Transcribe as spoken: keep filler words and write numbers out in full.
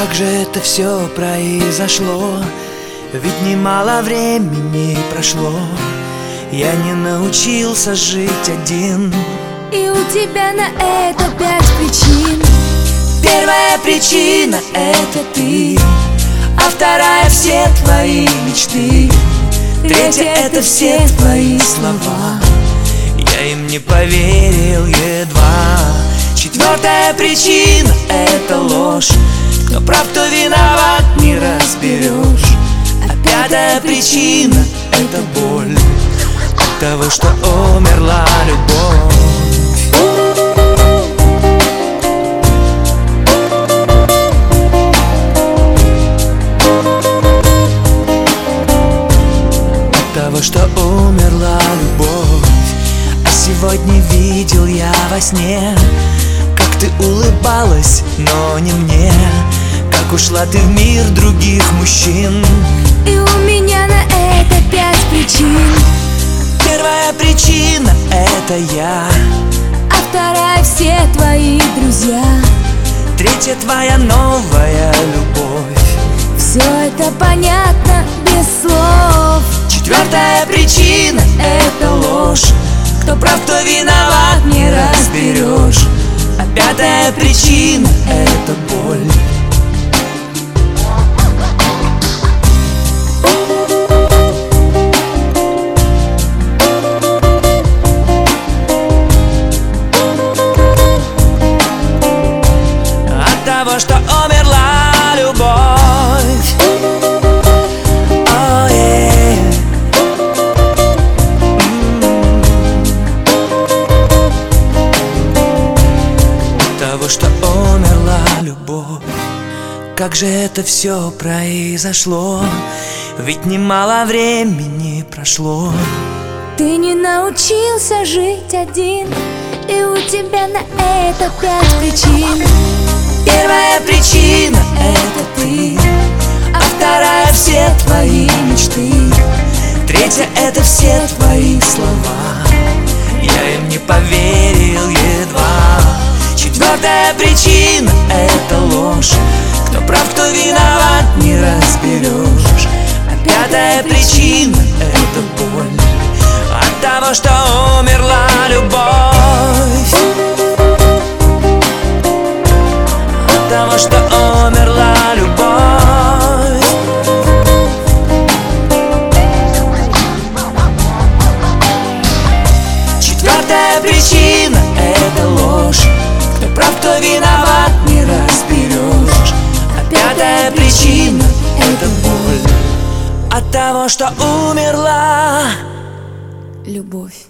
Как же это все произошло? Ведь немало времени прошло. Я не научился жить один. И у тебя на это пять причин. Первая причина — это ты, а вторая — все твои мечты. Третья — это все твои слова, я им не поверил едва. Четвертая причина — это ложь, кто прав, кто виноват, не разберешь. А пятая причина — это боль от того, что умерла любовь. Того, что умерла любовь. А сегодня видел я во сне, как ты улыбалась, но не мне, как ушла ты в мир других мужчин. И у меня на это пять причин. Первая причина — это я, а вторая — все твои друзья. Третья — твоя новая любовь. Все это понятно без слов. Четвертая причина — это ложь, кто прав, кто виноват, не разберешь. А пятая причина — это боль. От того, что умерла любовь. Что умерла любовь. Как же это все произошло? Ведь немало времени прошло. Ты не научился жить один, и у тебя на это пять причин. Первая причина — это ты, а вторая — все твои мечты. Третья — это все твои слова, я им не поверил едва. Четвертая причина — это ложь, кто прав, кто виноват, не разберешь. А пятая причина — это боль от того, что умерла любовь. От того, что умерла любовь. Четвертая причина — это ложь, кто прав, кто виноват, не разберешь. А пятая причина — это боль от того, что умерла любовь.